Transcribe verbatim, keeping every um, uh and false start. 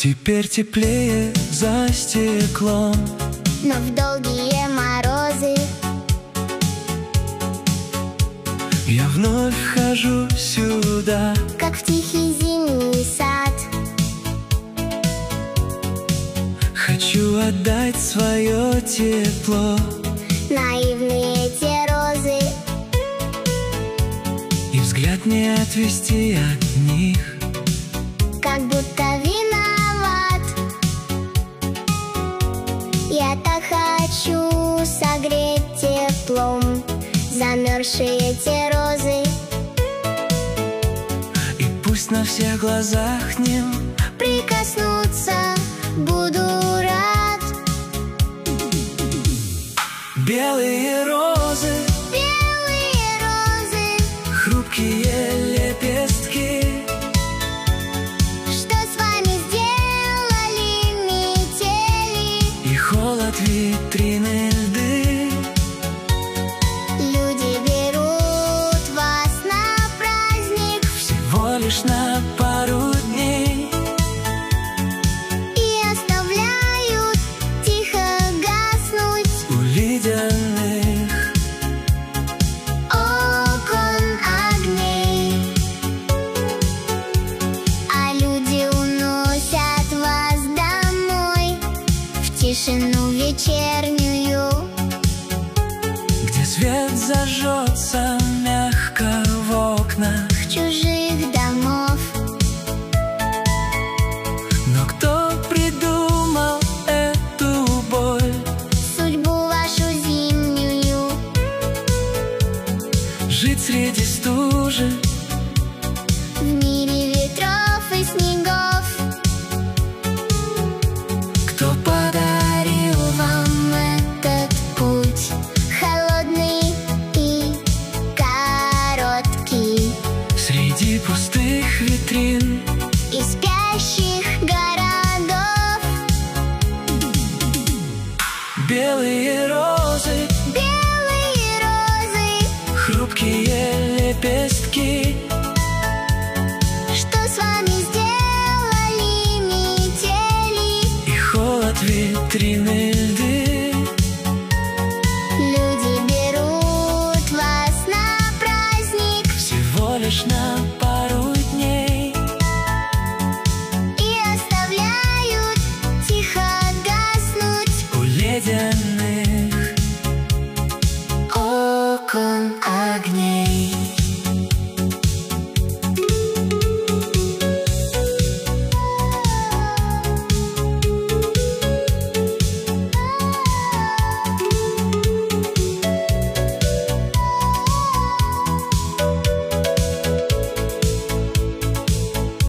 Теперь теплее за стеклом, но в долгие морозы я вновь хожу сюда, как в тихий зимний сад. хочу отдать свое тепло, Наивные те розы, и взгляд не отвести от них, как будто виноват. Я так хочу согреть теплом замерзшие те розы. и пусть на всех глазах к ним Прикоснуться буду рад. белые розы, Белые розы, хрупкие лепестки. что с вами сделали метели? И холод витрины льды. Люди берут вас на праздник Всего лишь на пару дней. и оставляют тихо гаснуть У ледяных окон огней. А люди уносят вас домой в тишину вечернюю, где свет зажжется мягко в окнах. чужих домов. Но кто придумал эту боль? Судьбу вашу зимнюю Жить среди стужи, в мире ветров и снегов. кто подарил Вам этот путь холодный и короткий, среди пустых витрин. и спящих городов. Белые розы, Белые розы, хрупкие лепестки. что с вами сделали метели? И холод витрины льды. Люди берут вас на праздник Всего лишь на пару дней. и оставляют тихо гаснуть У ледяных окон огней.